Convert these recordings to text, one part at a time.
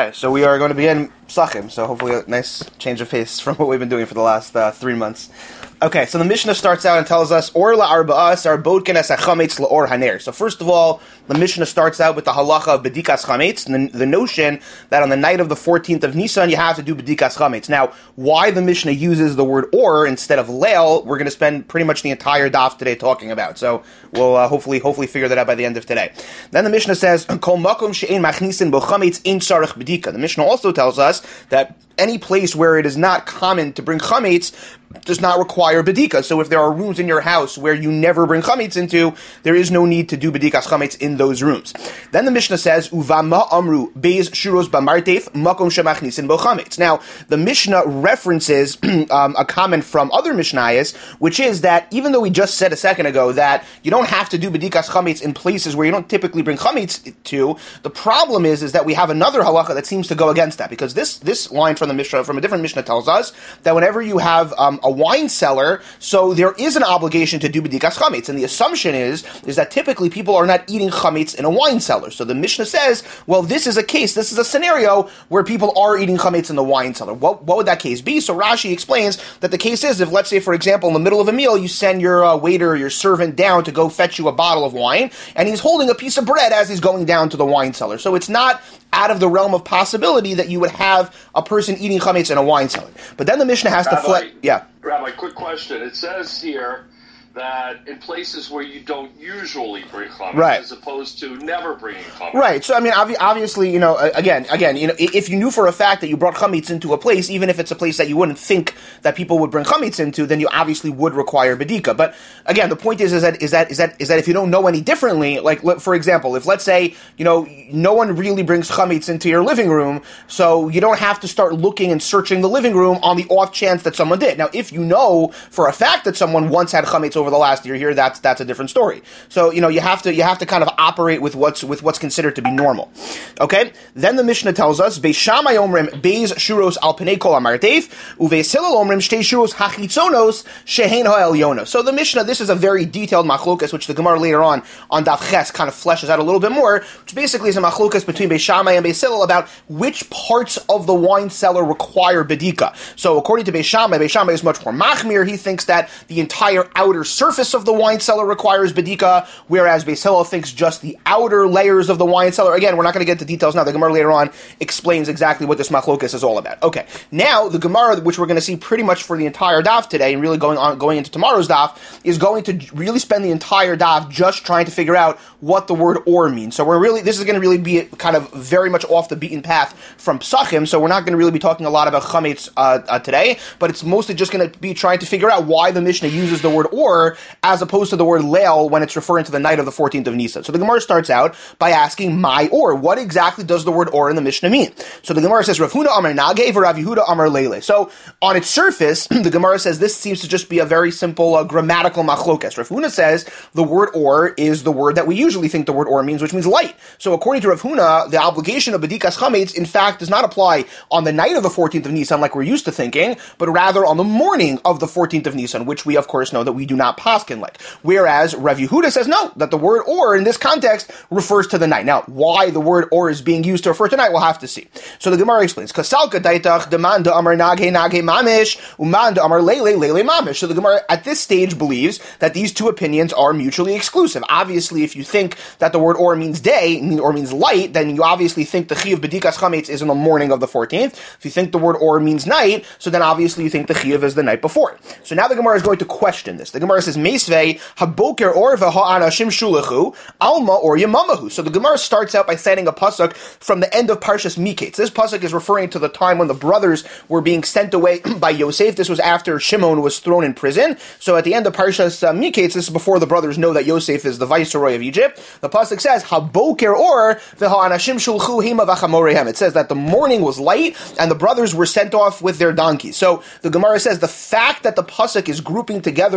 Okay, so we are going to begin Psachim, so hopefully a nice change of pace from what we've been doing for the last 3 months. Okay, so the Mishnah starts out and tells us, Or la'arba'as ar bodken es hachametz la'or haner. So first of all, the Mishnah starts out with the halacha of bedikas chametz, and the notion that on the night of the 14th of Nisan, you have to do bedikas chametz. Now, why the Mishnah uses the word or instead of leil, we're going to spend pretty much the entire daf today talking about. So we'll hopefully figure that out by the end of today. Then the Mishnah says, Kol makom she'ein machnisin bo chametz ein tzarich bedika. The Mishnah also tells us that any place where it is not common to bring chametz does not require bedika. So if there are rooms in your house where you never bring chametz into, there is no need to do bedikas chametz in those rooms. Then the Mishnah says, Uvama amru beis shuros b'martef makom shemachnisin bo chametz. Now, the Mishnah references a comment from other Mishnayos, which is that even though we just said a second ago that you don't have to do bedikas chametz in places where you don't typically bring chametz to, the problem is that we have another halacha that seems to go against that, because this line from the Mishnah, from a different Mishnah, tells us that whenever you have a wine cellar, so there is an obligation to do bedikas chametz, and the assumption is that typically people are not eating chametz in a wine cellar. So the Mishnah says, well, this is a scenario where people are eating chametz in the wine cellar. What would that case be? So Rashi explains that the case is if, let's say, for example, in the middle of a meal, you send your waiter or your servant down to go fetch you a bottle of wine, and he's holding a piece of bread as he's going down to the wine cellar. So it's not out of the realm of possibility that you would have a person eating chametz in a wine cellar. But then the Mishnah has to flip. Yeah. Rabbi, quick question. It says here that in places where you don't usually bring chametz, right, as opposed to never bringing chametz. Right. So, I mean, obviously, again, if you knew for a fact that you brought chametz into a place, even if it's a place that you wouldn't think that people would bring chametz into, then you obviously would require bedika. But again, the point is that if you don't know any differently, like, for example, if let's say, no one really brings chametz into your living room, so you don't have to start looking and searching the living room on the off chance that someone did. Now, if you know for a fact that someone once had chametz over the last year here, that's a different story. So, you have to kind of operate with what's considered to be normal. Okay? Then the Mishnah tells us, Beis Shammai omrim beis shuros al pnei kol amarteif, uveis Hillel omrim shtei shuros hachitzonos shehein ha'elyonos. So the Mishnah, this is a very detailed machlokas, which the Gemara later on Daf Ches kind of fleshes out a little bit more, which basically is a machlokas between Beis Shammai and Beis Hillel about which parts of the wine cellar require bedika. So according to Beis Shammai is much more machmir. He thinks that the entire outer surface of the wine cellar requires bedika, whereas Beis Hillel thinks just the outer layers of the wine cellar. Again, we're not going to get into details now. The Gemara later on explains exactly what this machlokas is all about. Okay, now the Gemara, which we're going to see pretty much for the entire daf today, and really going into tomorrow's daf, is going to really spend the entire daf just trying to figure out what the word or means. So this is going to really be kind of very much off the beaten path from Psachim, so we're not going to really be talking a lot about chametz today, but it's mostly just going to be trying to figure out why the Mishnah uses the word or as opposed to the word leil when it's referring to the night of the 14th of Nisan. So the Gemara starts out by asking, my or, what exactly does the word or in the Mishnah mean? So the Gemara says, Rav Huna Amar Nage, Rav Yehuda Amar Leile. So on its surface, the Gemara says this seems to just be a very simple grammatical machlokas. Rav Huna says the word or is the word that we usually think the word or means, which means light. So according to Rav Huna, the obligation of bedikas chametz, in fact, does not apply on the night of the 14th of Nisan like we're used to thinking, but rather on the morning of the 14th of Nisan, which we of course know that we do not paskin like. Whereas Rav Yehuda says no, that the word or in this context refers to the night. Now, why the word or is being used to refer to night, we'll have to see. So the Gemara explains, Kasalka daitach deman da amar nage mamish, uman da amar lele mamish. So the Gemara at this stage believes that these two opinions are mutually exclusive. Obviously, if you think that the word or means day, or means light, then you obviously think the chi of bedikas chametz is in the morning of the 14th. If you think the word or means night, so then obviously you think the chi is the night before. So now the Gemara is going to question this. The Gemara says, Meisvei haboker or v'ha'anashim shulachu alma or yamamahu. So the Gemara starts out by citing a pasuk from the end of Parshas Miketz. This pasuk is referring to the time when the brothers were being sent away by Yosef. This was after Shimon was thrown in prison. So at the end of Parshas Miketz, this is before the brothers know that Yosef is the viceroy of Egypt. The pasuk says, haboker or v'ha'anashim shulchu hima v'chamorehem. It says that the morning was light and the brothers were sent off with their donkeys. So the Gemara says the fact that the pasuk is grouping together the word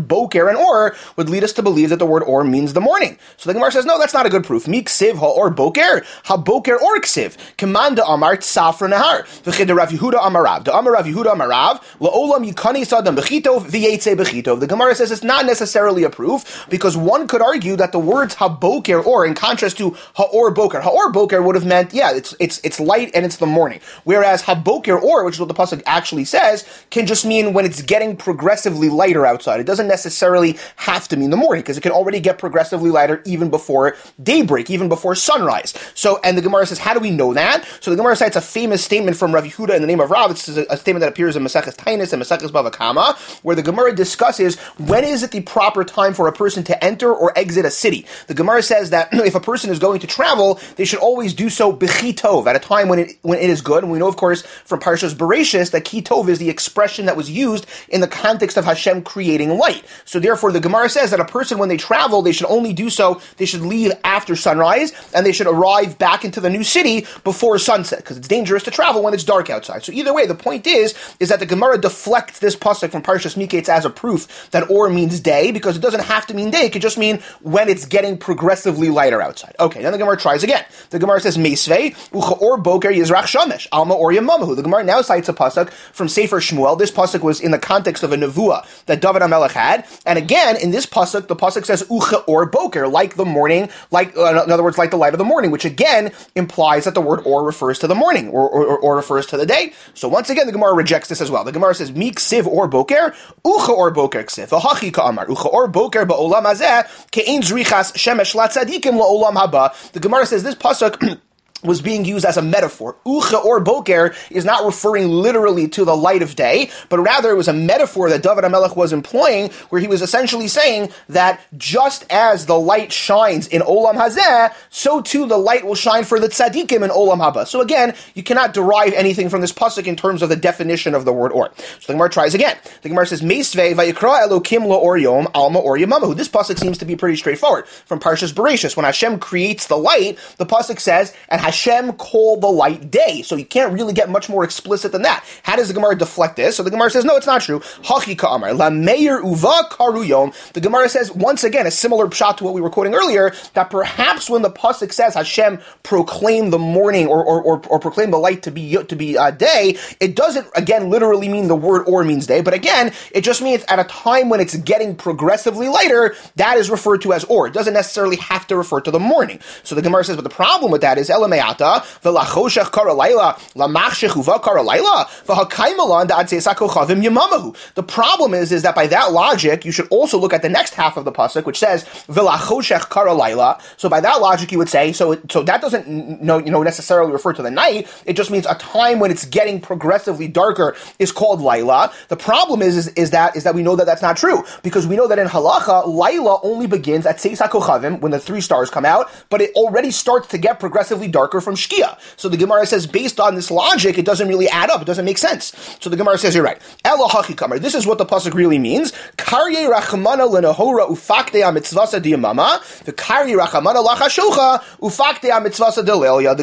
boker and or would lead us to believe that the word or means the morning. So the Gemara says, no, that's not a good proof. Mi ksiv ha or boker, ha boker or ksiv. Command amar tzafra nahar. V'chid Rav Yehuda amarav. The amar Rav Yehuda amarav, la'olam yikani sadam bechitov v'yetze bechitov. The Gemara says it's not necessarily a proof, because one could argue that the words ha boker or, in contrast to ha or boker would have meant, yeah, it's light and it's the morning. Whereas ha boker or, which is what the pasuk actually says, can just mean when it's getting progressively lighter outside. It doesn't necessarily have to mean the morning, because it can already get progressively lighter even before daybreak, even before sunrise. So, and the Gemara says, how do we know that? So the Gemara cites a famous statement from Rav Yehuda in the name of Rav. This is a statement that appears in Maseches Tainis and Maseches Bava Kama, where the Gemara discusses when is it the proper time for a person to enter or exit a city. The Gemara says that if a person is going to travel, they should always do so b'chitov, at a time when it is good. And we know, of course, from Parshas Bereshis that kitov is the expression that was used in the context of Hashem creating light. So therefore, the Gemara says that a person, when they travel, they should only do so, they should leave after sunrise, and they should arrive back into the new city before sunset, because it's dangerous to travel when it's dark outside. So either way, the point is that the Gemara deflects this pasuk from Parshas Miketz as a proof that or means day, because it doesn't have to mean day, it could just mean when it's getting progressively lighter outside. Okay, then the Gemara tries again. The Gemara says, Meisvei, ucha or boker yizrach shamesh, alma or yamamahu. The Gemara now cites a pasuk from Sefer Shmuel. This pasuk was in the context of a nevuah that David HaMelech had, and again, in this pasuk, the pasuk says ucha or boker, like the morning, like in other words, like the light of the morning, which again implies that the word or refers to the morning, or refers to the day. So once again, the Gemara rejects this as well. The Gemara says, Mi ksiv or boker, ucha or boker ksiv, v'hachi ka'amar, ucha or boker ba'olam hazeh, ke'ein zrichas shemesh latzadikim la'olam haba. The Gemara says this pasuk was being used as a metaphor. Ucha or boker is not referring literally to the light of day, but rather it was a metaphor that David HaMelech was employing, where he was essentially saying that just as the light shines in Olam Hazeh, so too the light will shine for the tzaddikim in Olam Haba. So again, you cannot derive anything from this pasuk in terms of the definition of the word or. So the Gemara tries again. The Gemara says, Meisvei vayikra Elokim lo or yom, alma or yamamahu. This pasuk seems to be pretty straightforward. From Parshas Bereshis, when Hashem creates the light, the pasuk says, and Hashem called the light day. So you can't really get much more explicit than that. How does the Gemara deflect this? So the Gemara says, no, it's not true. Hachi ka'amar, la meir uva karu yom. The Gemara says, once again, a similar pshat to what we were quoting earlier, that perhaps when the pasuk says Hashem proclaimed the morning or proclaimed the light to be day, it doesn't, again, literally mean the word or means day, but again, it just means at a time when it's getting progressively lighter, that is referred to as or. It doesn't necessarily have to refer to the morning. So the Gemara says, but the problem with that is, elameata, v'lachoshech kara layla, lamachshech uva kara layla, v'hakaimalan da'atzesa kochavim yamamahu. The problem is that by that logic, you should also look at the next half of the pasuk, which says, v'lachoshech kara layla. So by that logic, you would say, so that doesn't necessarily refer to the night, it just means a time when it's getting progressively darker is called layla. The problem is that we know that that's not true, because we know that in halacha, layla only begins at Tzeis HaKochavim, when the 3 stars come out, but it already starts to get progressively darker from Shkia. So the Gemara says, based on this logic, it doesn't really add up, it doesn't make sense. So the Gemara says, you're right. Elo hachi kamar. This is what the pasuk really means. Karye rachamana lenahora ufakte amitzvasa diyamama, the karye rachamana lachashocha ufakte amitzvasa delaila.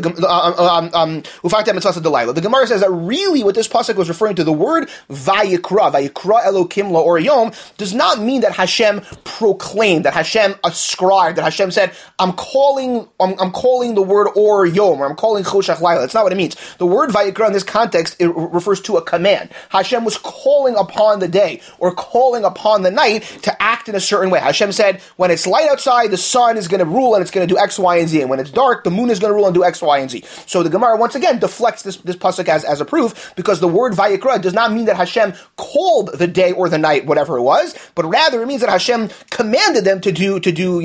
Ufakte amitzvasa delaila. The Gemara says that really what this pasuk was referring to, the word vayikra Elokim la'or yom, does not mean that Hashem proclaimed, that Hashem ascribed, that Hashem said, I'm calling the word or yom, or I'm calling choshech laila. That's not what it means. The word vayikra in this context, it refers to a command. Hashem was calling upon the day, or calling upon the night to act in a certain way. Hashem said, when it's light outside, the sun is going to rule and it's going to do X, Y, and Z. And when it's dark, the moon is going to rule and do X, Y, and Z. So the Gemara once again deflects this pasuk as a proof, because the word vayikra does not mean that Hashem called the day or the night, whatever it was, but rather it means that Hashem commanded them to do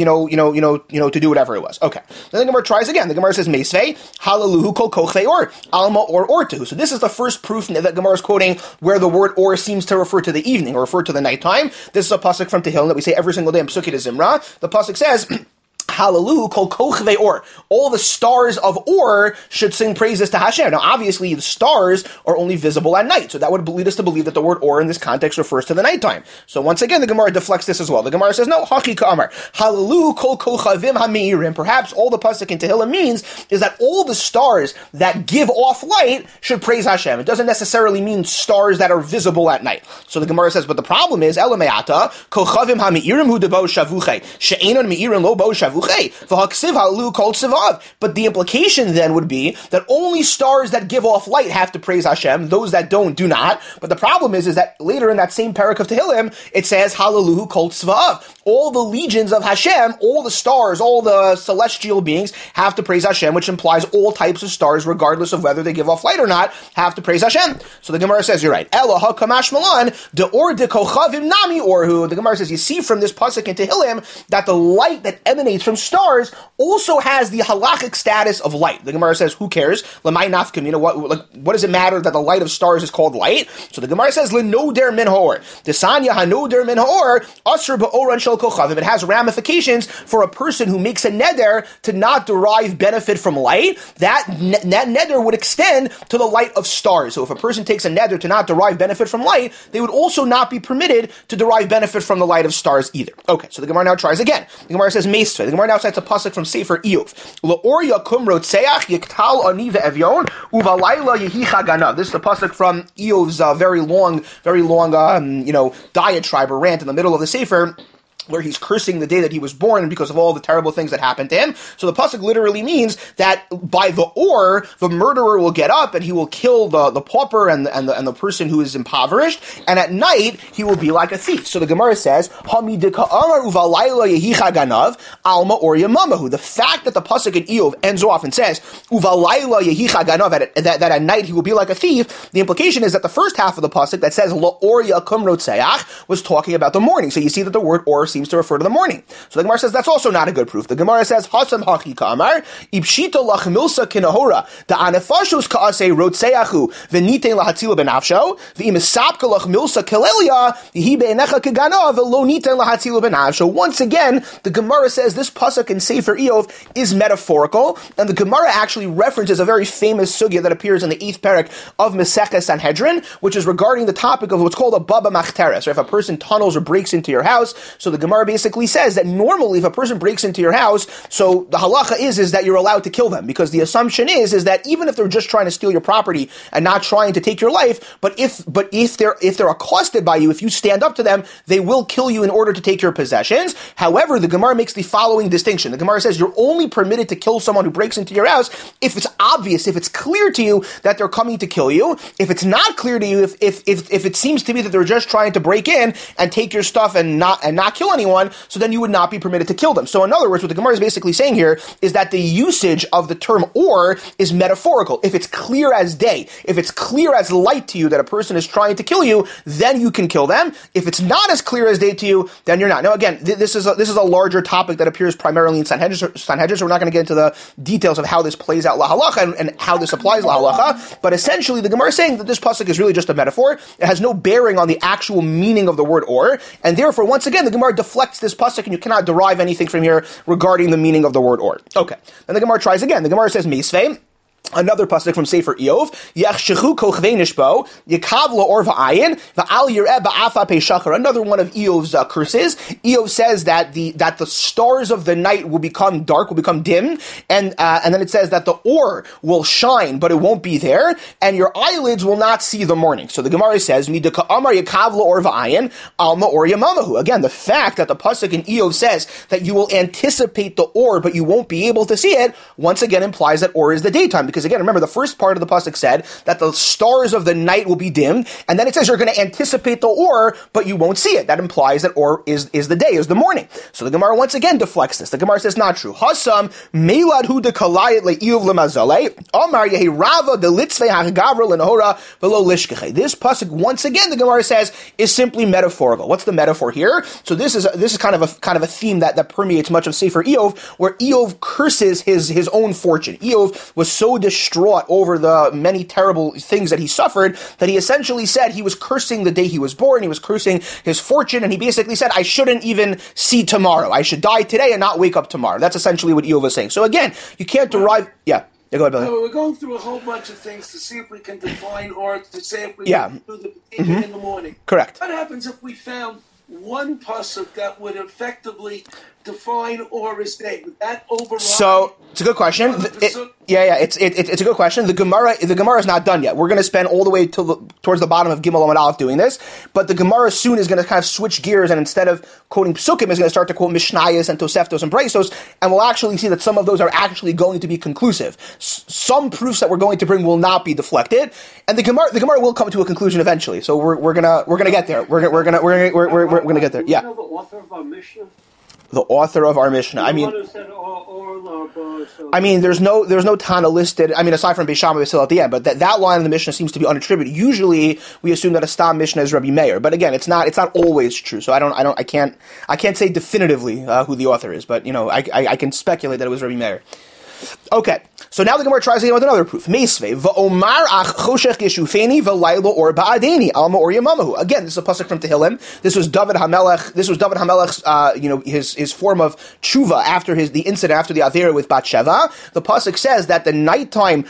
whatever it was. Okay. Then the Gemara tries again. The Gemara says, Meisvei, halaluhu kol kochvei or, alma or ortu. So this is the first proof that Gemara is quoting where the word or seems to refer to the evening, or refer to the nighttime. This is a pasuk from Tehillim that we say every single day in Pesukei de Zimra. The pasuk says, Hallelujah, kol kochvei or. All the stars of Or should sing praises to Hashem. Now, obviously, the stars are only visible at night, so that would lead us to believe that the word Or in this context refers to the nighttime. So once again, the Gemara deflects this as well. The Gemara says, no, haki ka'amar. Hallelujah, kol kochavim ha'meirim. Perhaps all the pasuk in Tehillim means is that all the stars that give off light should praise Hashem. It doesn't necessarily mean stars that are visible at night. So the Gemara says, but the problem is, elameata, kochavim ha'meirim hu debo shavuchei, she'enon meirim lo bo shavuchei. But the implication then would be that only stars that give off light have to praise Hashem, those that don't, do not. But the problem is that later in that same parak of Tehillim, it says, Hallelujah kol tzva'av. All the legions of Hashem, all the stars, all the celestial beings have to praise Hashem, which implies all types of stars, regardless of whether they give off light or not, have to praise Hashem. So the Gemara says, you're right. Ela ha-kamash malan, de or de kochavim nami orhu. The Gemara says, you see from this pasuk in Tehillim that the light that emanates from stars also has the halachic status of light. The Gemara says, who cares? Lamai nafkim, what does it matter that the light of stars is called light? So the Gemara says, Lenoder min ha'or. Desanya hanoder min ha'or, asr ba'oran shel kochavim. It has ramifications for a person who makes a neder to not derive benefit from light. That neder would extend to the light of stars. So if a person takes a neder to not derive benefit from light, they would also not be permitted to derive benefit from the light of stars either. Okay, so the Gemara now tries again. The Gemara says, Meisve. The Gemara now cites a pasuk from Sefer Iyov. La'or yakum rotzeach yiktal ani ve'evyon uvalayla yehicha ganav. This is the pasuk from Iyov's very long diatribe or rant in the middle of the Sefer, where he's cursing the day that he was born because of all the terrible things that happened to him. So the pasuk literally means that by the Or, the murderer will get up and he will kill the pauper and the person who is impoverished, and at night he will be like a thief. So the Gemara says, Hamidika Amar uvalayla yehicha ganav alma or yamamahu. The fact that the pasuk in Iyov ends off and says uvalayla yehicha ganav, that at night he will be like a thief, the implication is that the first half of the pasuk that says la'or yakum rotzeach was talking about the morning. So you see that the word Or seems to refer to the morning. So the Gemara says that's also not a good proof. The Gemara says, Hasam haki ka'amar, ibshito lachmilsa kinahora, the anefashos ka'ase rotseachu, v'nitein lahatzila benafsho, v'imisapka lachmilsa kelelia, v'hi be'enecha kegana, v'lo nitein lahatzila benafsho. Once again, the Gemara says this pasuk in Sefer Iyov is metaphorical, and the Gemara actually references a very famous sugya that appears in the 8th parak of Masechah Sanhedrin, which is regarding the topic of what's called a baba machteres, or if a person tunnels or breaks into your house. So the Gemara basically says that normally if a person breaks into your house, so the halacha is that you're allowed to kill them, because the assumption is that even if they're just trying to steal your property and not trying to take your life, but if they're accosted by you, if you stand up to them, they will kill you in order to take your possessions. However, the Gemara makes the following distinction. The Gemara says you're only permitted to kill someone who breaks into your house if it's obvious, if it's clear to you that they're coming to kill you. If it's not clear to you, if it seems to be that they're just trying to break in and take your stuff and not kill anyone, so then you would not be permitted to kill them. So in other words, what the Gemara is basically saying here is that the usage of the term Or is metaphorical. If it's clear as day, if it's clear as light to you that a person is trying to kill you, then you can kill them. If it's not as clear as day to you, then you're not. Now again, this is a larger topic that appears primarily in Sanhedrin, so we're not going to get into the details of how this plays out la halacha and how this applies la halacha, but essentially the Gemara is saying that this pasuk is really just a metaphor. It has no bearing on the actual meaning of the word Or, and therefore, once again, the Gemara deflects this pasuk, and you cannot derive anything from here regarding the meaning of the word Or. Okay. Then the Gemara tries again. The Gemara says, Meisvei. Another pasuk from Sefer Iyov, Yachshechu kochvei nishbo, Yikav la'or va'ayin, va'al yireh ba'afa pe'shachar. Another one of Iyov's curses. Iyov says that the stars of the night will become dark, will become dim, and then it says that the Or will shine, but it won't be there, and your eyelids will not see the morning. So the Gemara says, Midika amar Yikav la'or va'ayin, alma or yamamahu. Again, the fact that the pasuk in Iyov says that you will anticipate the Or, but you won't be able to see it, once again implies that Or is the daytime. Because again, remember, the first part of the pasuk said that the stars of the night will be dimmed, and then it says you're going to anticipate the Or, but you won't see it. That implies that Or is the day, is the morning. So the Gemara once again deflects this. The Gemara says not true. Hasam meilad hu de kalayit le'iyuv lemazalei amar yehi rava de litzvei hagavra lenahora velo lishkeche. This pasuk once again, the Gemara says, is simply metaphorical. What's the metaphor here? So this is kind of a theme that permeates much of Sefer Iyov, where Iyov curses his own fortune. Iyov was so so distraught over the many terrible things that he suffered that he essentially said he was cursing the day he was born, he was cursing his fortune, and he basically said, I shouldn't even see tomorrow. I should die today and not wake up tomorrow. That's essentially what Iyov was saying. So again, you can't derive... Yeah, go ahead, Billy. We're going through a whole bunch of things to see if we can define or to say if we can do the Bedika in the morning. Correct. What happens if we found one pasuk that would effectively define or as day? Would that override? So it's a good question. It's a good question. The Gemara is not done yet. We're going to spend all the way towards the bottom of Gimel Amud Aleph doing this, but the Gemara soon is going to kind of switch gears, and instead of quoting Psukim, is going to start to quote Mishnayos and Toseftos and Braisos, and we'll actually see that some of those are actually going to be conclusive. Some proofs that we're going to bring will not be deflected, and the Gemara will come to a conclusion eventually. So we're gonna get there. We're gonna get there. Yeah. You know the author of our Mishnah? The author of our Mishnah. I mean, there's no Tana listed. I mean, aside from Beis Shammai still at the end, but that line of the Mishnah seems to be unattributed. Usually, we assume that a Stam Mishnah is Rabbi Meir, but again, it's not always true. So I can't say definitively who the author is, but I can speculate that it was Rabbi Meir. Okay, so now the Gemara tries again with another proof. Meisvei va'omar ach choshech yeshufeni v'laylo or ba'adeni alma or yamamahu. Again, this is a pasuk from Tehillim. This was David HaMelech. This was David HaMelech's his form of tshuva after the incident after the Avera with Bathsheba. The pasuk says that the nighttime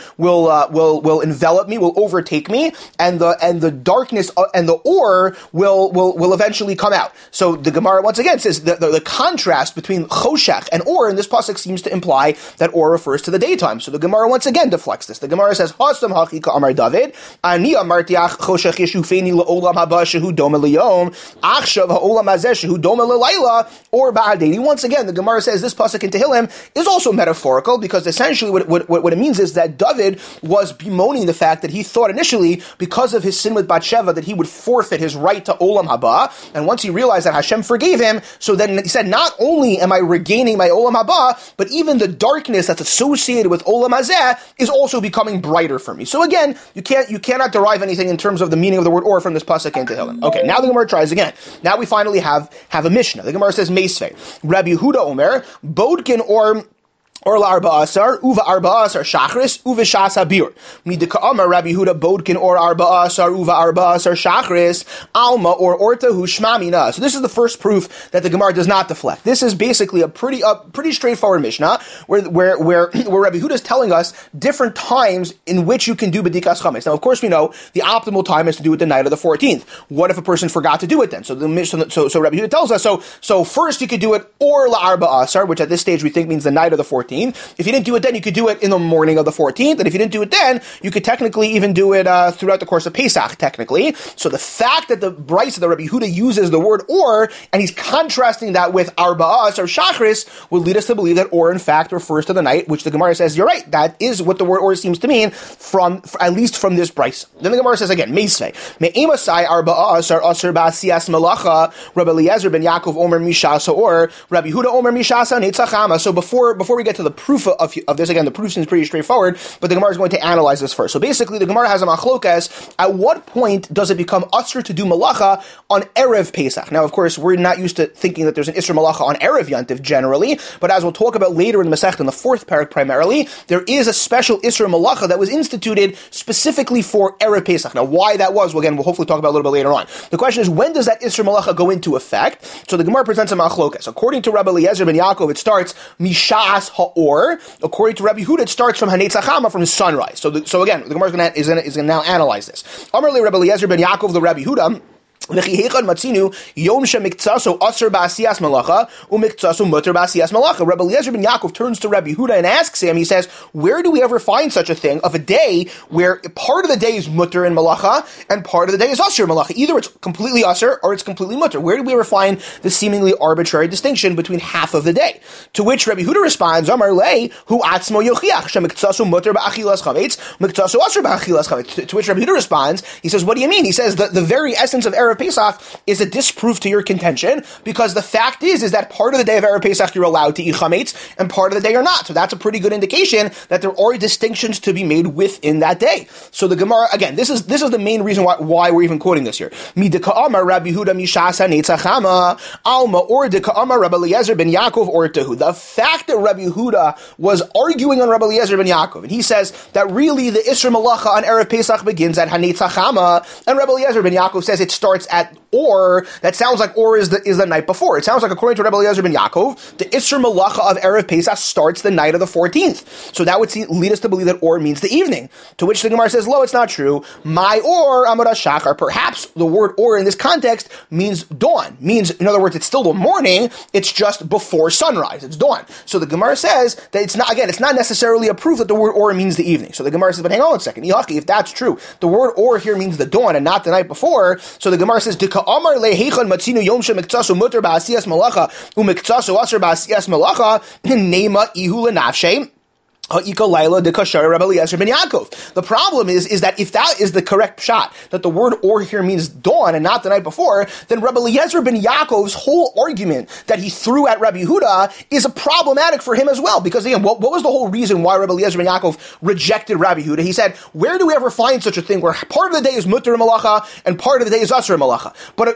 will envelop me, will overtake me, and the darkness and the or will eventually come out. So the Gemara once again says the contrast between choshech and or in this pasuk seems to imply that or refers to the daytime. So the Gemara once again deflects this. The Gemara says, Hasam hachi ka'amar David, ani amartiach choshech yeshufeni la'olam haba shehu doma liyom, achshav ha'olam hazeh shehu doma l'layla, or ba'adeni. Once again, the Gemara says this pasuk in Tehillim is also metaphorical, because essentially what it means is that David was bemoaning the fact that he thought initially, because of his sin with Bathsheba, that he would forfeit his right to olam haba, and once he realized that Hashem forgave him, so then he said, not only am I regaining my olam haba, but even the darkness that's associated with Olam Hazeh is also becoming brighter for me. So again, you cannot derive anything in terms of the meaning of the word or from this pasuk in Tehillim. Okay, now the Gemara tries again. Now we finally have a Mishnah. The Gemara says Meisvei. Rabbi Yehuda Omer, Bodkin or la'arba'asar, uva arba'asar shachris, uva shas habir. Midika Amar Rabbi Yehuda Bodkin or arba'asar, uva arba'asar shachris, alma or ortahu shmamina. So this is the first proof that the Gemara does not deflect. This is basically a pretty straightforward Mishnah where Rabbi Yehuda is telling us different times in which you can do bedikas chametz. Now, of course, we know the optimal time is to do it the night of the 14th. What if a person forgot to do it then? So Rabbi Yehuda tells us, so first you could do it or la'arba'asar, which at this stage we think means the night of the 14th. If you didn't do it then, you could do it in the morning of the 14th. And if you didn't do it then, you could technically even do it throughout the course of Pesach, technically. So the fact that the Brisa, the Rabbi Yehuda uses the word or, and he's contrasting that with arba'as or shachris, would lead us to believe that or in fact refers to the night, which the Gemara says, you're right, that is what the word or seems to mean, at least from this Brisa. Then the Gemara says again, Meisvei, me'emasai arba'as or asr ba'asiyas melacha, Rabbi Eliezer ben Yaakov omer mishasa or, Rabbi Yehuda omer mishasa netzachama. So before we get to the proof of this, again, the proof seems pretty straightforward, but the Gemara is going to analyze this first. So basically, the Gemara has a machlokas. At what point does it become usher to do malacha on Erev Pesach? Now, of course, we're not used to thinking that there's an Isra malacha on Erev Yantiv generally, but as we'll talk about later in the Masechta, in the fourth parak primarily, there is a special Isra malacha that was instituted specifically for Erev Pesach. Now, why that was, we'll hopefully talk about a little bit later on. The question is, when does that Isra malacha go into effect? So the Gemara presents a machlokas. According to Rabbi Eliezer ben Yaakov, it starts Mishas ha'or. According to Rabbi Yehuda, it starts from Hanetzachama, from sunrise. So again, the Gemara is going to now analyze this. Amar le Rabbi Eliezer ben Yaakov the Rabbi Yehuda. Yom shemiktzaso aser ba'asiyas malacha umiktzaso muter ba'asiyas malacha. Rabbi Eliezer ben Yaakov turns to Rabbi Yehuda and asks him. He says, "Where do we ever find such a thing of a day where part of the day is muter and malacha and part of the day is aser malacha? Either it's completely aser or it's completely muter. Where do we ever find the seemingly arbitrary distinction between half of the day?" To which Rabbi Yehuda responds, "Amar lei hu atzmo yochiach shemiktzaso muter ba'achilas chametz miktzaso aser ba'achilas chametz." To which Rabbi Yehuda responds, he says, "What do you mean?" He says, "The very essence of Erev Erev Pesach is a disproof to your contention, because the fact is that part of the day of Erev Pesach you're allowed to eat chametz, and part of the day you're not. So that's a pretty good indication that there are distinctions to be made within that day. So the Gemara, again, this is the main reason why we're even quoting this here. Midika Amar Rabbi Huda Mishasa Netzachama Alma or Dika Amar Rabbi Eliezer ben Yaakov or Tehu. The fact that Rabbi Huda was arguing on Rabbi Eliezer ben Yaakov, and he says that really the Isra Malacha on Erev Pesach begins at Hanetzachama, and Rabbi Eliezer ben Yaakov says it starts at Or. That sounds like Or is the night before. It sounds like, according to Rabbi Eliezer ben Yaakov, the Isra Malacha of Erev Pesach starts the night of the 14th. So that would lead us to believe that Or means the evening. To which the Gemara says, "Lo, it's not true. My Or Amar Shachar." Perhaps the word Or in this context means dawn. Means, in other words, it's still the morning. It's just before sunrise. It's dawn. So the Gemara says that it's not necessarily a proof that the word Or means the evening. So the Gemara says, but hang on a second. If that's true, the word Or here means the dawn and not the night before. So the Gemara says, "Dika Amar lehechan matzinu yom shemiktasu muter ba'asiyas malacha umiktasu aser ba'asiyas malacha nema ihu lenafshe." The problem is that if that is the correct shot, that the word Or here means dawn and not the night before, then Rabbi Eliezer ben Yaakov's whole argument that he threw at Rabbi Huda is problematic for him as well. Because again, what was the whole reason why Rabbi Eliezer ben Yaakov rejected Rabbi Huda? He said, where do we ever find such a thing where part of the day is mutter malacha and part of the day is asur malacha?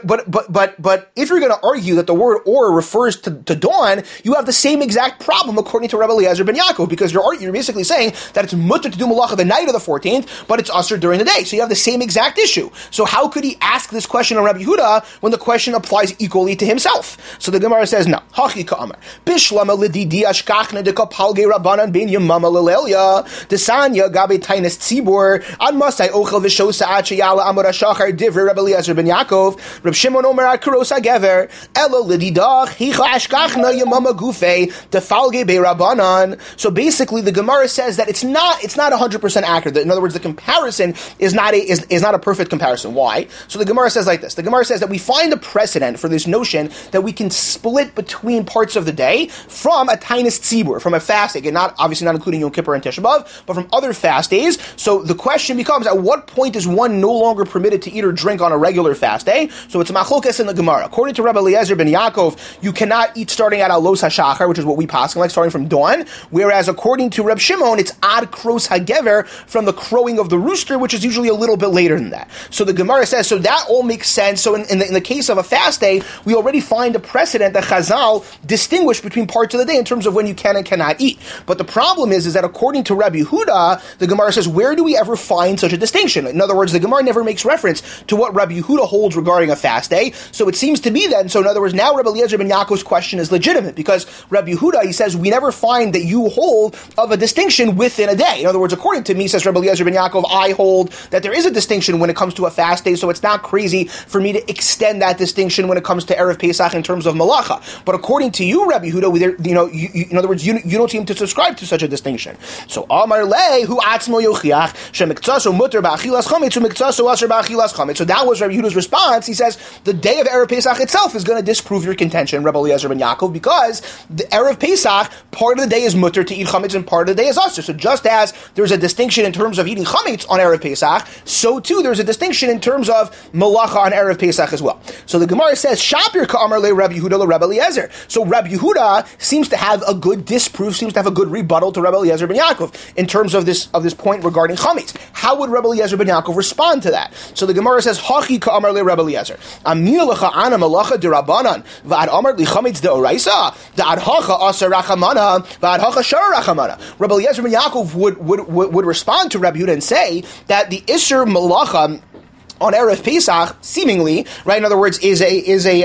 But if you're going to argue that the word Or refers to dawn, you have the same exact problem according to Rabbi Eliezer ben Yaakov, because you're basically saying that it's mutter to do malacha the night of the 14th, but it's asur during the day. So you have the same exact issue. So how could he ask this question on Rabbi Huda when the question applies equally to himself? So the Gemara says, no. Hachi ka'amar. Bishlama lididi ashkachna deka palge rabbanan ben yamama lelelya. Desanya gabe tainis tzibur. Ad masai ochel v'sho sa'at sheyala amar hashachar divri Rabbi Eliezer ben Yaakov. Reb Shimon omer akaros hagever. Elo lididach hicha ashkachna yamama gufei defalge be rabbanan. So basically the Gemara says that it's not 100% accurate. In other words, the comparison is not a perfect comparison. Why? So the Gemara says like this. The Gemara says that we find a precedent for this notion that we can split between parts of the day from a tainis tzibur, from a fast day, and obviously not including Yom Kippur and Tisha B'Av, but from other fast days. So the question becomes, at what point is one no longer permitted to eat or drink on a regular fast day? So it's a machlokas in the Gemara. According to Rabbi Eliezer ben Yaakov, you cannot eat starting at alos hashachar, which is what we pass, like starting from dawn, whereas according to Reb Shimon, it's ad kros hagever, from the crowing of the rooster, which is usually a little bit later than that. So the Gemara says, so that all makes sense. So in the case of a fast day, we already find a precedent that Chazal distinguish between parts of the day in terms of when you can and cannot eat. But the problem is that according to Rabbi Huda, the Gemara says, where do we ever find such a distinction? In other words, the Gemara never makes reference to what Rabbi Huda holds regarding a fast day. So it seems to be then, so in other words, now Rabbi Eliezer ben Yaakov's question is legitimate, because Rabbi Huda, he says, we never find that you hold of a distinction within a day. In other words, according to me, says Rabbi Eliezer ben Yaakov, I hold that there is a distinction when it comes to a fast day, so it's not crazy for me to extend that distinction when it comes to Erev Pesach in terms of malacha. But according to you, Rabbi Huda, in other words, you don't seem to subscribe to such a distinction. So Amar Le, hu atzmo yochiach, shemiktaso mutter ba'achilas chametz, umiktaso asher ba'achilas chametz. So that was Rabbi Huda's response. He says, the day of Erev Pesach itself is going to disprove your contention, Rabbi Eliezer ben Yaakov, because the Erev Pesach, part of the day is mutter to eat chametz and part of the day is asher. So just as there's a distinction in terms of eating chametz on Erev Pesach, so too there's a distinction in terms of malacha on Erev Pesach as well. So the Gemara says, Shapir ka'amar le Rabbi Yehuda le Rabbi Eliezer. So Rabbi Yehuda seems to have a good disproof, seems to have a good rebuttal to Rabbi Eliezer ben Yaakov in terms of this point regarding chametz. How would Rabbi Eliezer ben Yaakov respond to that? So the Gemara says, Hachi ka'amar le Rabbi Eliezer. Amina lecha ana malacha de Rabbanan va'ad amar li chametz de oraisa da'ad hacha asa rachamana va'ad hacha shara rachamana. Rabbi Eliezer ben Yaakov would respond to Rabbi Yehuda and say that the Isser Malacha on Erev Pesach, seemingly, right, in other words, is an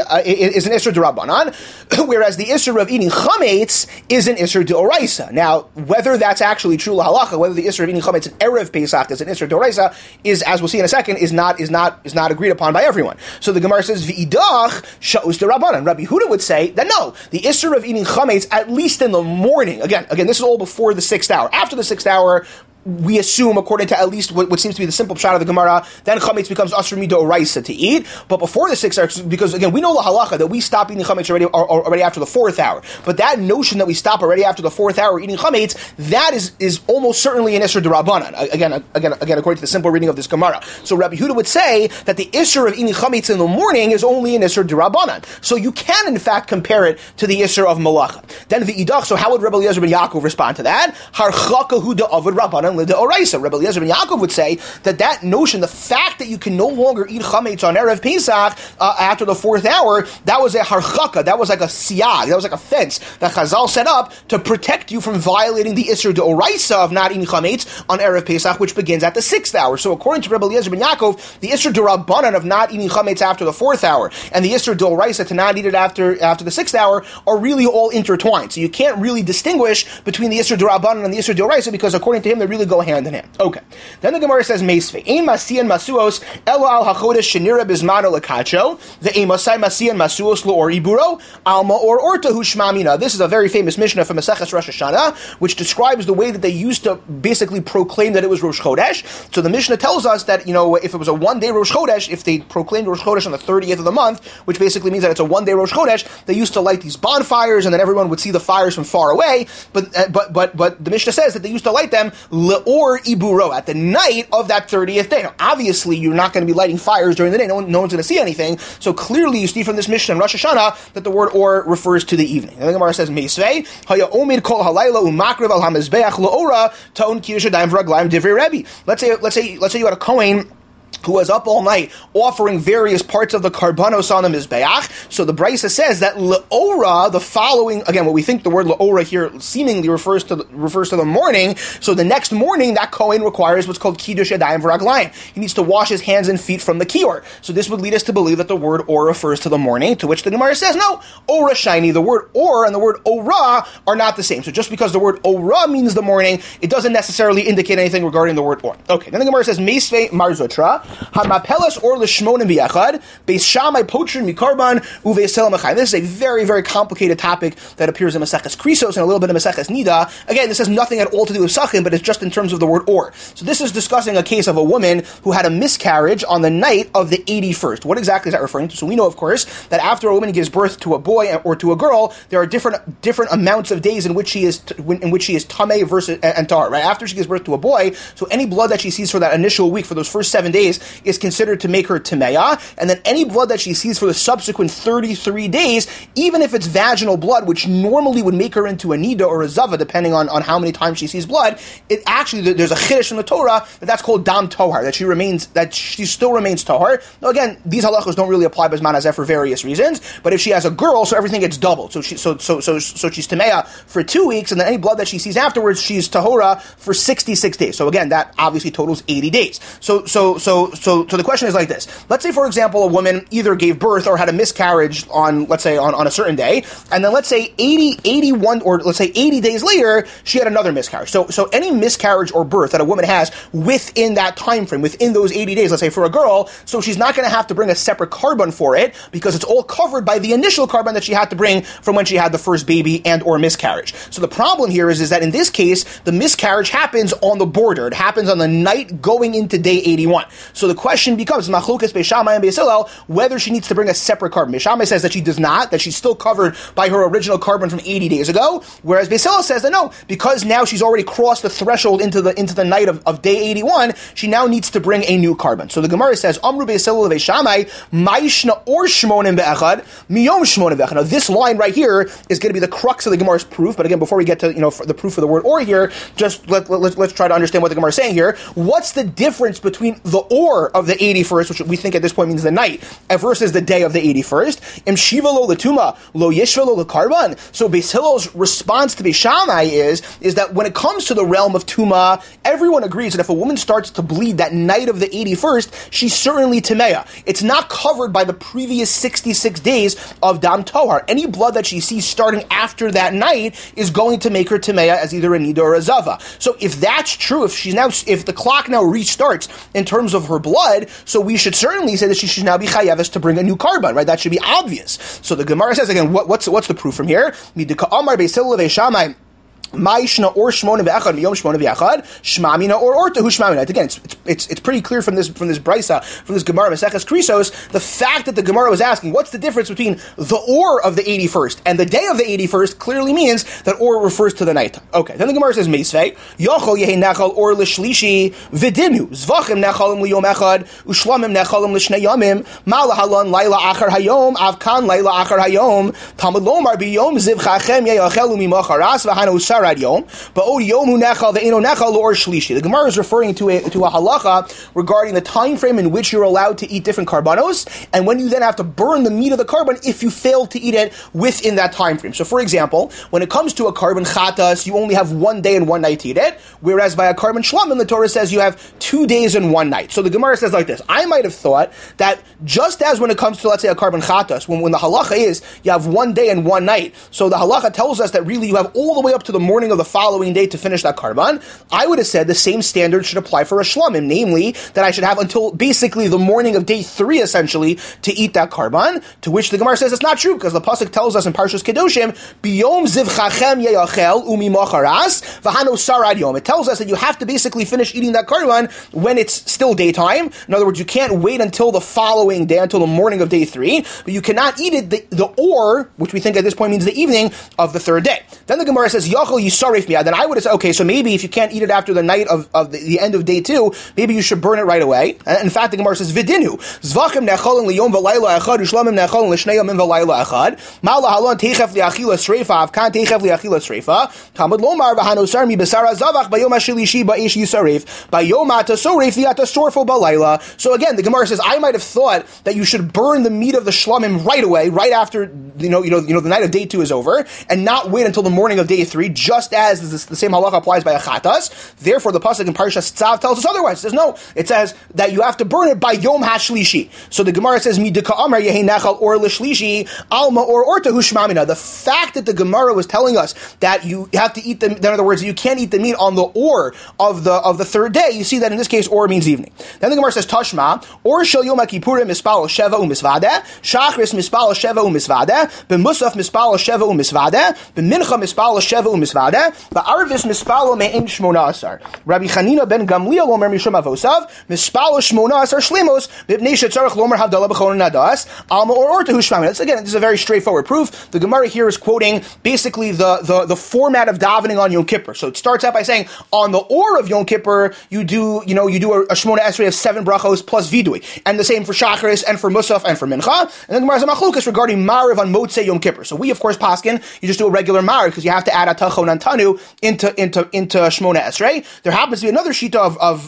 Isser D'Rabbanan, whereas the Isser of eating Chametz is an Isser D'Oraisa. Now, whether that's actually true L'Halacha, whether the Isser of eating Chametz in Erev Pesach is an Isser D'Oraisa, is, as we'll see in a second, is not agreed upon by everyone. So the Gemara says, V'idach Sha'us D'Rabbanan. Rabbi Huda would say that no, the Isser of eating Chametz, at least in the morning, again, this is all before the 6th hour. After the 6th hour, we assume, according to at least what seems to be the simple shot of the Gemara, then chametz becomes asur midoraisa to eat. But before the 6th hour, because again, we know the halacha that we stop eating chametz already after the 4th hour. But that notion that we stop already after the 4th hour eating chametz, that is almost certainly an isur d'Rabbanan. Again, according to the simple reading of this Gemara. So Rabbi Yehuda would say that the isur of eating chametz in the morning is only an isur d'Rabbanan. So you can in fact compare it to the isur of malacha. Then the idach. So how would Rabbi Eliezer ben Yaakov respond to that? Harchaka hu da'avad Rabbanan l'de'oraisa. Rabbi Eliezer ben Yaakov would say that notion, the fact that you can no longer eat chametz on Erev Pesach after the 4th hour, that was a harchaka, that was like a siyag, that was like a fence that Chazal set up to protect you from violating the isur d'oraisa of not eating chametz on Erev Pesach, which begins at the 6th hour. So according to Rabbi Eliezer ben Yaakov, the isur d'Rabbanan of not eating chametz after the 4th hour and the isur d'oraisa to not eat it after the 6th hour are really all intertwined. So you can't really distinguish between the isur d'Rabbanan and the isur d'oraisa because according to him they really go hand in hand. Okay. Then the Gemara says Meisvei ein masian masuos elo al hachodesh shenira bizmano lekacho the ein masai masian masuos lo or iburo alma or orta hu shmamina. This is a very famous Mishnah from Maseches Rosh Hashanah, which describes the way that they used to basically proclaim that it was Rosh Chodesh. So the Mishnah tells us that, if it was a one-day Rosh Chodesh, if they proclaimed Rosh Chodesh on the 30th of the month, which basically means that it's a one-day Rosh Chodesh, they used to light these bonfires, and then everyone would see the fires from far away. But the Mishnah says that they used to light them le'or iburo, at the night of that 30th day. Now, obviously, you're not going to be lighting fires during the day. No one's going to see anything. So clearly, you see from this Mishnah in Rosh Hashanah that the word or refers to the evening. And the Gemara says Meisvei haya omid kol halayla umakriv al hamizbeach le'ora ta'on kiddush yadayim v'raglayim divrei Rebbe. Let's say you had a Kohen who was up all night offering various parts of the karbanos on the mizbeach. So the Brisa says that le'ora, the following, again, what we think the word le'ora here seemingly refers to the morning. So the next morning, that Kohen requires what's called kiddush yadayim v'raglayim. He needs to wash his hands and feet from the kior. So this would lead us to believe that the word or refers to the morning, to which the Gemara says, no, ora shiny, the word or and the word ora are not the same. So just because the word ora means the morning, it doesn't necessarily indicate anything regarding the word or. Okay, then the Gemara says, Meisvei marzotra, hamapelas or l'shmonim biyachad, beis shamai potrin mikarban uveis selam achai. This is a very, very complicated topic that appears in Maseches Krisos and a little bit in Maseches Nida. Again, this has nothing at all to do with Sachin, but it's just in terms of the word or. So this is discussing a case of a woman who had a miscarriage on the night of the 81st. What exactly is that referring to? So we know, of course, that after a woman gives birth to a boy or to a girl, there are different amounts of days in which she is tamei versus and tar. Right after she gives birth to a boy, so any blood that she sees for that initial week, for those first 7 days, is considered to make her tameya, and then any blood that she sees for the subsequent 33 days, even if it's vaginal blood, which normally would make her into a nida or a zava, depending on how many times she sees blood, it actually, there's a chiddush in the Torah that's called dam tohar, that she still remains tohar. Now again, these halachos don't really apply Bezman Hazeh for various reasons, but if she has a girl, so everything gets doubled. So she's tameya for 2 weeks, and then any blood that she sees afterwards, she's tahora for 66 days. So again, that obviously totals 80 days. So the question is like this. Let's say, for example, a woman either gave birth or had a miscarriage on, let's say, on a certain day, and then let's say 81, or let's say 80 days later, she had another miscarriage. So any miscarriage or birth that a woman has within that time frame, within those 80 days, let's say for a girl, so she's not going to have to bring a separate carbon for it, because it's all covered by the initial carbon that she had to bring from when she had the first baby and or miscarriage. So the problem here is that in this case, the miscarriage happens on the border. It happens on the night going into day 81. So the question becomes, Machlokes Beis Shammai and Beis Hillel, whether she needs to bring a separate carbon. Beis Shammai says that she does not, that she's still covered by her original carbon from 80 days ago, whereas Beis Hillel says that no, because now she's already crossed the threshold into the night of day 81, she now needs to bring a new carbon. So the Gemara says, Amru Beis Hillel Beis Shammai, Ma'ishna or Shmonim be'echad, Miyom Shmonim be'echad. Now this line right here is going to be the crux of the Gemara's proof, but again, before we get to the proof of the word or here, just let's try to understand what the Gemara is saying here. What's the difference between the or of the 81st, which we think at this point means the night, versus the day of the 81st? Im shiva lo letuma, lo yeshva lo lekarban. So Beis Hillel's response to Beis Shammai is that when it comes to the realm of tuma, everyone agrees that if a woman starts to bleed that night of the 81st, she's certainly tameya. It's not covered by the previous 66 days of dam tohar. Any blood that she sees starting after that night is going to make her tameya as either a nida or a zava. So if that's true, if the clock now restarts in terms of her blood, so we should certainly say that she should now be chayavis to bring a new carbon, right? That should be obvious. So the Gemara says again, what's the proof from here? Midika Amar Beis Hillel Beis Shammai. Ma'ishna or shmona v'echad miyom shmona v'echad shmamina or orta hu shmamina. Again, it's pretty clear from this brisa, from this Gemara Maseches Krisos, the fact that the Gemara was asking what's the difference between the or of the 81st and the day of the 81st clearly means that or refers to the night. Okay, then the Gemara says Meisvei Yochol Yehi Nechal or l'shlishi v'dinu zvachim nechalim liyom echad ushlamim nechalim l'shnei yamim malahalon laila achar hayom avkan laila achar hayom Talmud lomar biyom ziv chachem yeyachelu mimacharas v'hanu sarad yom ba'od yomu nechal ve'eno nechal or shlishi. The Gemara is referring to a halacha regarding the time frame in which you're allowed to eat different karbanos, and when you then have to burn the meat of the karban if you fail to eat it within that time frame. So, for example, when it comes to a karban chatas, you only have 1 day and 1 night to eat it, whereas by a karban shlamim, the Torah says you have 2 days and 1 night. So the Gemara says like this: I might have thought that just as when it comes to, let's say, a karban chatas, when the halacha is you have 1 day and 1 night, so the halacha tells us that really you have all the way up to the morning of the following day to finish that karban. I would have said the same standard should apply for a shlamim, namely that I should have until basically the morning of day 3 essentially to eat that karban. To which the Gemara says it's not true, because the pasuk tells us in Parshas Kedoshim, biyom zivchachem yeyachel umimacharas v'hano sarad yom. It tells us that you have to basically finish eating that karban when it's still daytime. In other words, you can't wait until the following day, until the morning of day 3, but you cannot eat it the or, which we think at this point means the evening of the 3rd day. Then the Gemara says yachol yisarif miyad. Then I would have said, okay, so maybe if you can't eat it after the night of the end of day 2, maybe you should burn it right away. And in fact, the Gemara says vidinu zvachim necholin liyom v'layla echad ushlamim necholin l'shnei yamim v'layla echad ma'ala halon teichef li'achila sreifa avkan teichef li'achila sreifa Talmud lomar v'hanosar mi b'sara zavach bayom hashilishi ba'esh yisarif bayom atasorif v'atasorfo b'layla. So again, the Gemara says I might have thought that you should burn the meat of the shlamim right away, right after the night of day 2 is over, and not wait until the morning of day 3, just as the same halacha applies by a chatas. Therefore, the pasuk in Parshas Tzav tells us otherwise. It says no. It says that you have to burn it by Yom HaShlishi. So the Gemara says midika amar yehi nechal or l'shlishi alma or orta hu shmamina. The fact that the Gemara was telling us that you have to eat the, in other words, you can't eat the meat on the or of the 3rd day. You see that in this case, or means evening. Then the Gemara says Tashma or shel Yom Kippurim mispal sheva u'misvadeh shachris mispal sheva u'misvadeh b'musaf mispal sheva u'misvadeh b'mincha mispal sheva u'misvadeh b'arvis mispal me'en shmona asar. Rabbi Chanina ben Gamliel omer mishum avosav mispal shmona asar shlimos b'bnei shetzarach lomer havdalah b'chol nadas alma or orta hu shmamina. Again, this is a very straightforward proof. The Gemara here is quoting basically the format of davening on Yom Kippur. So it starts out by saying on the or of Yom Kippur you do a Shmona Esrei of 7 brachos plus vidui, and the same for Shacharis and for Musaf and for Mincha. And then the Gemara has a machlukas regarding Mariv on Motzei Yom Kippur. So we of course paskin you just do a regular Mariv because you have to add Atachon and Tanu into Shmona Esrei. There happens to be another shita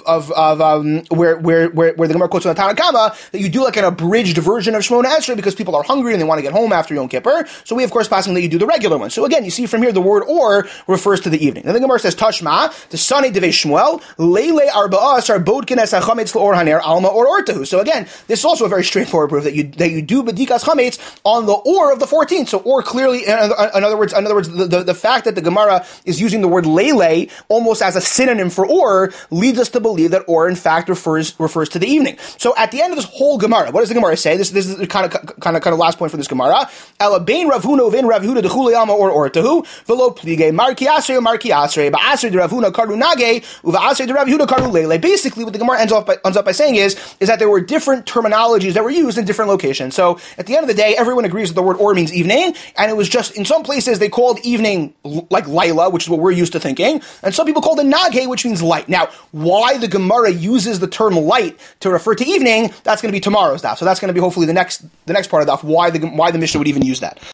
of where the Gemara quotes on the Tanna Kama that you do like an abridged version of Shmona Esrei because people are hungry and they want to get home after Yom Kippur. So we of course passing that you do the regular one. So again, you see from here the word or refers to the evening. Then the Gemara says Tashma the Sani Devei Shmuel Leile Arba'as are Bodkin es Hachametz L'Or Haner Alma or Ortahu. So again, this is also a very straightforward proof that you do Bedikas Chametz on the or of the 14th. So or clearly, in other words, the fact that the Gemara is using the word Leile almost as a synonym for or leads us to believe that or in fact refers to the evening. So at the end of this whole Gemara, what does the Gemara say? This is the kind of last point for this Gemara. Ela bein Rav Huna v'in Rav Huda d'chulei alma or ortahu v'lo plige marki asrei ba'asrei de Rav Huna karu nage uva'asrei de Rav Huda karu leile. Basically, what the Gemara ends up by saying is that there were different terminologies that were used in different locations. So at the end of the day, everyone agrees that the word or means evening, and it was just in some places they called evening like Laila, which is what we're used to thinking, and some people called it Nage, which means light. Now, why the Gemara uses the term light to refer to evening, that's going to be tomorrow's daf. So that's going to be hopefully the next part of daf, why the Mishnah would even use that.